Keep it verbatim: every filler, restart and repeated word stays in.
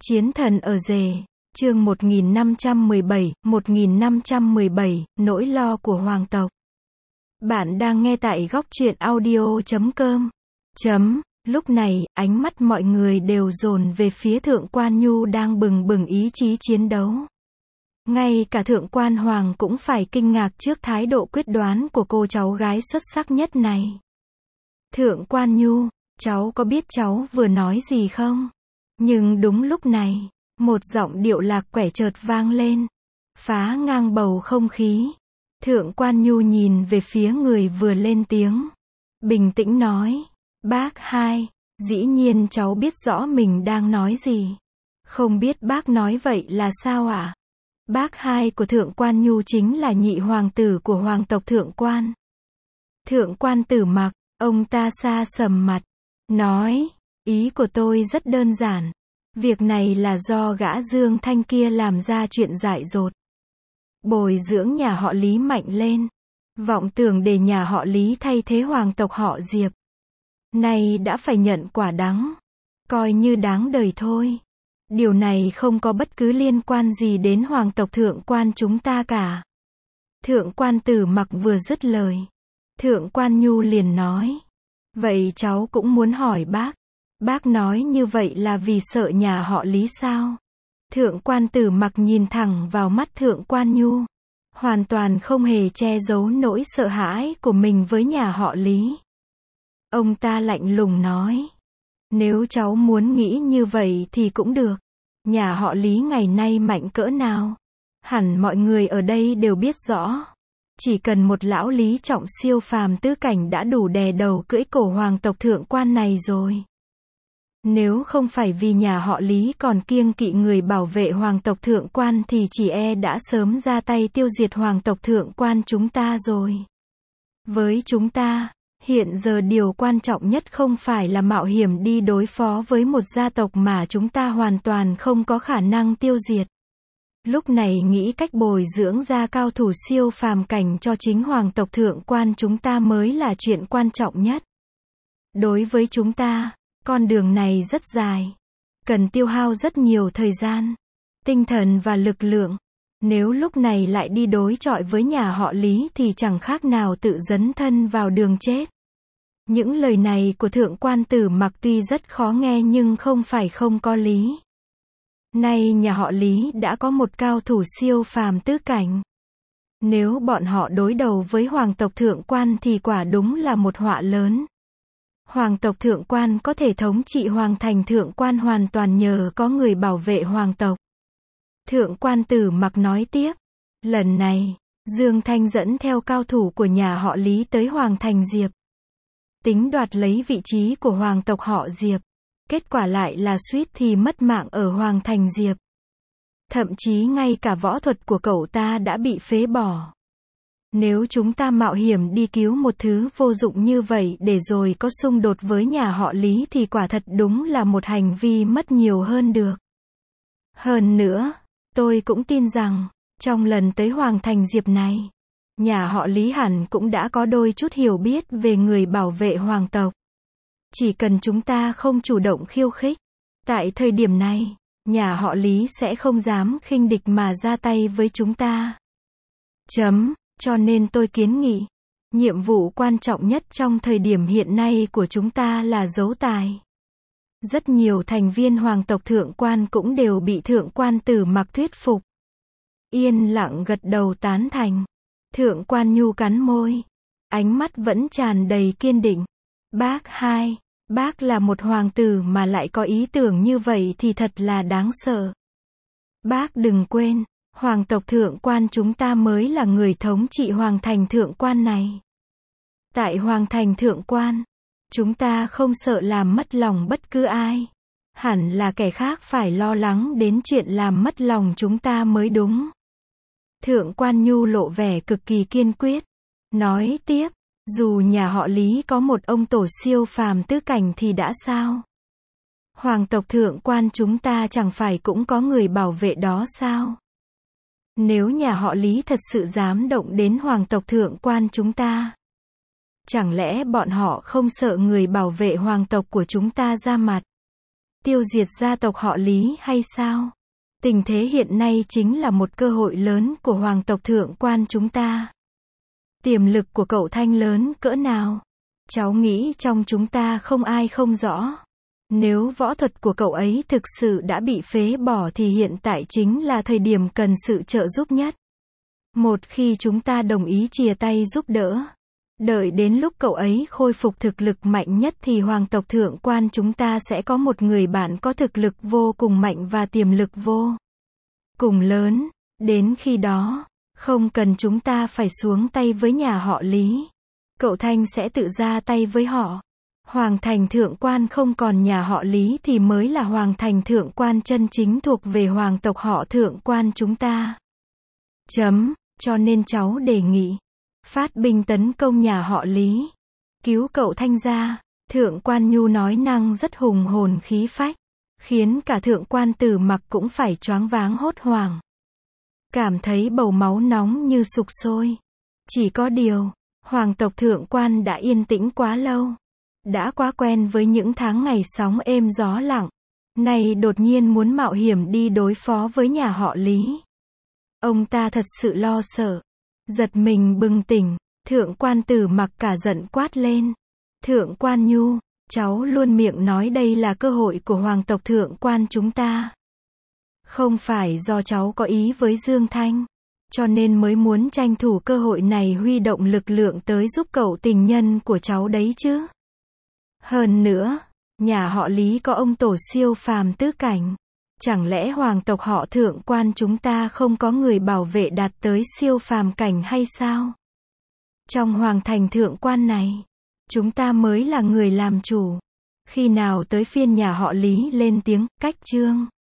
Chiến thần ở rể, chương một nghìn năm trăm mười bảy, một nghìn năm trăm mười bảy, nỗi lo của hoàng tộc. Bạn đang nghe tại góc truyện audio chấm com. Chấm, lúc này, ánh mắt mọi người đều dồn về phía Thượng Quan Nhu đang bừng bừng ý chí chiến đấu. Ngay cả Thượng Quan Hoàng cũng phải kinh ngạc trước thái độ quyết đoán của cô cháu gái xuất sắc nhất này. Thượng Quan Nhu, cháu có biết cháu vừa nói gì không? Nhưng đúng lúc này, một giọng điệu lạc quẻ chợt vang lên, phá ngang bầu không khí. Thượng Quan Nhu nhìn về phía người vừa lên tiếng, bình tĩnh nói, bác hai, dĩ nhiên cháu biết rõ mình đang nói gì. Không biết bác nói vậy là sao ạ? À? Bác hai của Thượng Quan Nhu chính là nhị hoàng tử của hoàng tộc Thượng Quan. Thượng Quan Tử Mặc, ông ta xa sầm mặt, nói, ý của tôi rất đơn giản. Việc này là do gã Dương Thanh kia làm ra chuyện dại dột. Bồi dưỡng nhà họ Lý mạnh lên. Vọng tưởng để nhà họ Lý thay thế hoàng tộc họ Diệp. Nay đã phải nhận quả đắng. Coi như đáng đời thôi. Điều này không có bất cứ liên quan gì đến hoàng tộc Thượng Quan chúng ta cả. Thượng Quan Tử Mặc vừa dứt lời. Thượng Quan Nhu liền nói. Vậy cháu cũng muốn hỏi bác. Bác nói như vậy là vì sợ nhà họ Lý sao? Thượng Quan Tử Mặc nhìn thẳng vào mắt Thượng Quan Nhu. Hoàn toàn không hề che giấu nỗi sợ hãi của mình với nhà họ Lý. Ông ta lạnh lùng nói. Nếu cháu muốn nghĩ như vậy thì cũng được. Nhà họ Lý ngày nay mạnh cỡ nào? Hẳn mọi người ở đây đều biết rõ. Chỉ cần một lão Lý trọng siêu phàm tứ cảnh đã đủ đè đầu cưỡi cổ hoàng tộc Thượng Quan này rồi. Nếu không phải vì nhà họ Lý còn kiêng kỵ người bảo vệ hoàng tộc Thượng Quan thì chỉ e đã sớm ra tay tiêu diệt hoàng tộc Thượng Quan chúng ta rồi. Với chúng ta, hiện giờ điều quan trọng nhất không phải là mạo hiểm đi đối phó với một gia tộc mà chúng ta hoàn toàn không có khả năng tiêu diệt. Lúc này nghĩ cách bồi dưỡng ra cao thủ siêu phàm cảnh cho chính hoàng tộc Thượng Quan chúng ta mới là chuyện quan trọng nhất. Đối với chúng ta, con đường này rất dài, cần tiêu hao rất nhiều thời gian, tinh thần và lực lượng. Nếu lúc này lại đi đối chọi với nhà họ Lý thì chẳng khác nào tự dấn thân vào đường chết. Những lời này của Thượng Quan Tử Mặc tuy rất khó nghe nhưng không phải không có lý. Nay nhà họ Lý đã có một cao thủ siêu phàm tứ cảnh. Nếu bọn họ đối đầu với hoàng tộc Thượng Quan thì quả đúng là một họa lớn. Hoàng tộc Thượng Quan có thể thống trị hoàng thành Thượng Quan hoàn toàn nhờ có người bảo vệ hoàng tộc. Thượng Quan Tử Mặc nói tiếp, lần này, Dương Thanh dẫn theo cao thủ của nhà họ Lý tới hoàng thành Diệp. Tính đoạt lấy vị trí của hoàng tộc họ Diệp. Kết quả lại là suýt thì mất mạng ở hoàng thành Diệp. Thậm chí ngay cả võ thuật của cậu ta đã bị phế bỏ. Nếu chúng ta mạo hiểm đi cứu một thứ vô dụng như vậy để rồi có xung đột với nhà họ Lý thì quả thật đúng là một hành vi mất nhiều hơn được. Hơn nữa, tôi cũng tin rằng, trong lần tới Hoàng Thành Diệp này, nhà họ Lý hẳn cũng đã có đôi chút hiểu biết về người bảo vệ hoàng tộc. Chỉ cần chúng ta không chủ động khiêu khích, tại thời điểm này, nhà họ Lý sẽ không dám khinh địch mà ra tay với chúng ta. Chấm. Cho nên tôi kiến nghị, nhiệm vụ quan trọng nhất trong thời điểm hiện nay của chúng ta là giấu tài. Rất nhiều thành viên hoàng tộc Thượng Quan cũng đều bị Thượng Quan Tử Mặc thuyết phục. Yên lặng gật đầu tán thành. Thượng Quan Nhu cắn môi. Ánh mắt vẫn tràn đầy kiên định. Bác hai, bác là một hoàng tử mà lại có ý tưởng như vậy thì thật là đáng sợ. Bác đừng quên. Hoàng tộc Thượng Quan chúng ta mới là người thống trị hoàng thành Thượng Quan này. Tại hoàng thành Thượng Quan, chúng ta không sợ làm mất lòng bất cứ ai. Hẳn là kẻ khác phải lo lắng đến chuyện làm mất lòng chúng ta mới đúng. Thượng Quan Nhu lộ vẻ cực kỳ kiên quyết. Nói tiếp, dù nhà họ Lý có một ông tổ siêu phàm tứ cảnh thì đã sao? Hoàng tộc Thượng Quan chúng ta chẳng phải cũng có người bảo vệ đó sao? Nếu nhà họ Lý thật sự dám động đến hoàng tộc Thượng Quan chúng ta, chẳng lẽ bọn họ không sợ người bảo vệ hoàng tộc của chúng ta ra mặt? tiêu diệt gia tộc họ Lý hay sao? Tình thế hiện nay chính là một cơ hội lớn của hoàng tộc thượng quan chúng ta. Tiềm lực của cậu Thanh lớn cỡ nào? Cháu nghĩ trong chúng ta không ai không rõ. Nếu võ thuật của cậu ấy thực sự đã bị phế bỏ thì hiện tại chính là thời điểm cần sự trợ giúp nhất. Một khi chúng ta đồng ý chia tay giúp đỡ, đợi đến lúc cậu ấy khôi phục thực lực mạnh nhất thì hoàng tộc thượng quan chúng ta sẽ có một người bạn có thực lực vô cùng mạnh và tiềm lực vô cùng lớn. Đến khi đó, không cần chúng ta phải xuống tay với nhà họ Lý. Cậu Thanh sẽ tự ra tay với họ. Hoàng thành thượng quan không còn nhà họ Lý thì mới là hoàng thành thượng quan chân chính thuộc về hoàng tộc họ thượng quan chúng ta. Chấm. Cho nên cháu đề nghị phát binh tấn công nhà họ Lý, cứu cậu Thanh ra. Thượng quan Nhu nói năng rất hùng hồn khí phách, khiến cả thượng quan Tử Mặc cũng phải choáng váng hốt hoảng, cảm thấy bầu máu nóng như sục sôi. Chỉ có điều, hoàng tộc thượng quan đã yên tĩnh quá lâu, đã quá quen với những tháng ngày sóng êm gió lặng, nay đột nhiên muốn mạo hiểm đi đối phó với nhà họ Lý. Ông ta thật sự lo sợ, giật mình bừng tỉnh. Thượng quan Tử Mặc cả giận quát lên. Thượng quan Nhu, cháu luôn miệng nói đây là cơ hội của hoàng tộc thượng quan chúng ta. Không phải do cháu có ý với Dương Thanh, cho nên mới muốn tranh thủ cơ hội này huy động lực lượng tới giúp cậu tình nhân của cháu đấy chứ. Hơn nữa, nhà họ Lý có ông tổ siêu phàm tứ cảnh. Chẳng lẽ hoàng tộc họ thượng quan chúng ta không có người bảo vệ đạt tới siêu phàm cảnh hay sao? Trong hoàng thành thượng quan này, chúng ta mới là người làm chủ. Khi nào tới phiên nhà họ Lý lên tiếng, cách chương.